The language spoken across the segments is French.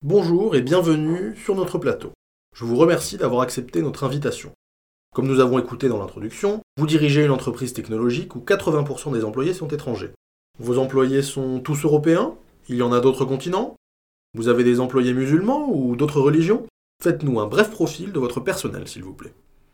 Bonjour et bienvenue sur notre plateau. Je vous remercie d'avoir accepté notre invitation. Comme nous avons écouté dans l'introduction, vous dirigez une entreprise technologique où 80% des employés sont étrangers. Vos employés sont tous européens? Il y en a d'autres continents? Vous avez des employés musulmans ou d'autres religions? Faites-nous un bref profil de votre personnel, s'il vous plaît.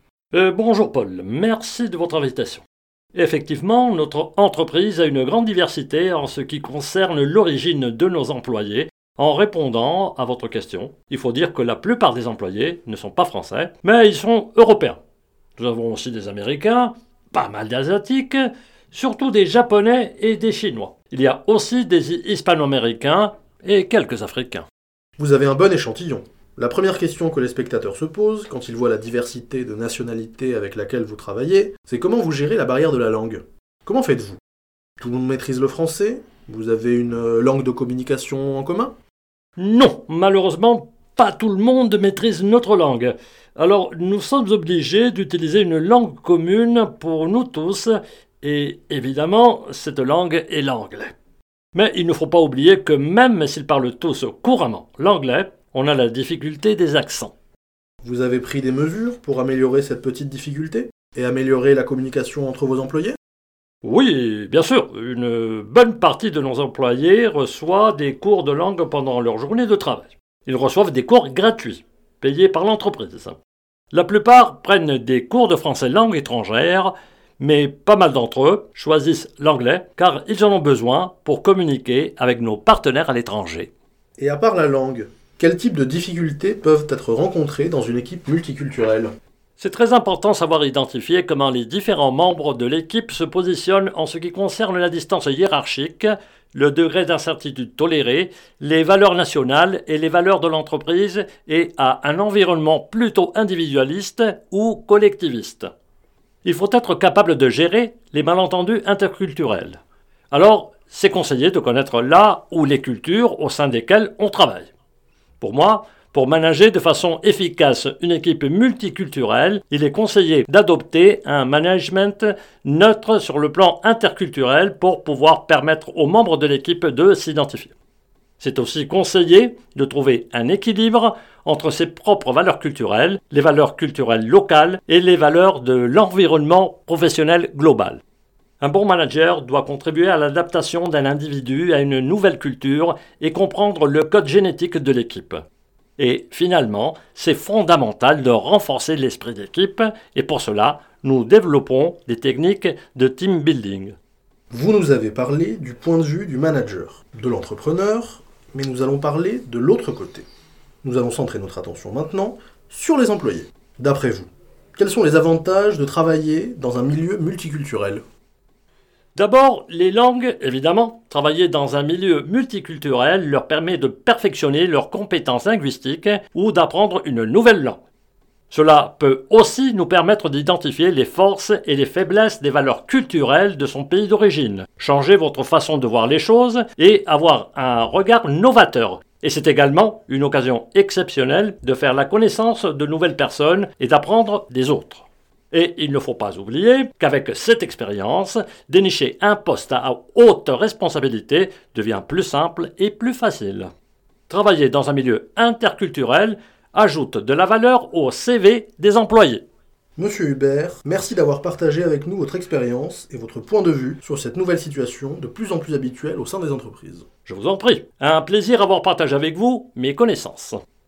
Bonjour Paul, merci de votre invitation. Effectivement, notre entreprise a une grande diversité en ce qui concerne l'origine de nos employés. En répondant à votre question, il faut dire que la plupart des employés ne sont pas français, mais ils sont européens. Nous avons aussi des Américains, pas mal d'Asiatiques, surtout des Japonais et des Chinois. Il y a aussi des Hispano-Américains et quelques Africains. Vous avez un bon échantillon. La première question que les spectateurs se posent quand ils voient la diversité de nationalités avec laquelle vous travaillez, c'est comment vous gérez la barrière de la langue. Comment faites-vous? Tout le monde maîtrise le français? Vous avez une langue de communication en commun? Non, malheureusement, pas tout le monde maîtrise notre langue. Alors, nous sommes obligés d'utiliser une langue commune pour nous tous, et évidemment, cette langue est l'anglais. Mais il ne faut pas oublier que même s'ils parlent tous couramment l'anglais, on a la difficulté des accents. Vous avez pris des mesures pour améliorer cette petite difficulté et améliorer la communication entre vos employés? Oui, bien sûr, une bonne partie de nos employés reçoit des cours de langue pendant leur journée de travail. Ils reçoivent des cours gratuits, payés par l'entreprise. La plupart prennent des cours de français langue étrangère, mais pas mal d'entre eux choisissent l'anglais car ils en ont besoin pour communiquer avec nos partenaires à l'étranger. Et à part la langue, quel type de difficultés peuvent être rencontrées dans une équipe multiculturelle? C'est très important de savoir identifier comment les différents membres de l'équipe se positionnent en ce qui concerne la distance hiérarchique, le degré d'incertitude toléré, les valeurs nationales et les valeurs de l'entreprise et à un environnement plutôt individualiste ou collectiviste. Il faut être capable de gérer les malentendus interculturels. Alors, c'est conseillé de connaître là où les cultures au sein desquelles on travaille. Pour moi, pour manager de façon efficace une équipe multiculturelle, il est conseillé d'adopter un management neutre sur le plan interculturel pour pouvoir permettre aux membres de l'équipe de s'identifier. C'est aussi conseillé de trouver un équilibre entre ses propres valeurs culturelles, les valeurs culturelles locales et les valeurs de l'environnement professionnel global. Un bon manager doit contribuer à l'adaptation d'un individu à une nouvelle culture et comprendre le code génétique de l'équipe. Et finalement, c'est fondamental de renforcer l'esprit d'équipe et pour cela, nous développons des techniques de team building. Vous nous avez parlé du point de vue du manager, de l'entrepreneur, mais nous allons parler de l'autre côté. Nous allons centrer notre attention maintenant sur les employés. D'après vous, quels sont les avantages de travailler dans un milieu multiculturel ? D'abord, les langues, évidemment. Travailler dans un milieu multiculturel leur permet de perfectionner leurs compétences linguistiques ou d'apprendre une nouvelle langue. Cela peut aussi nous permettre d'identifier les forces et les faiblesses des valeurs culturelles de son pays d'origine, changer votre façon de voir les choses et avoir un regard novateur. Et c'est également une occasion exceptionnelle de faire la connaissance de nouvelles personnes et d'apprendre des autres. Et il ne faut pas oublier qu'avec cette expérience, dénicher un poste à haute responsabilité devient plus simple et plus facile. Travailler dans un milieu interculturel ajoute de la valeur au CV des employés. Monsieur Hubert, merci d'avoir partagé avec nous votre expérience et votre point de vue sur cette nouvelle situation de plus en plus habituelle au sein des entreprises. Je vous en prie, un plaisir d'avoir partagé avec vous mes connaissances.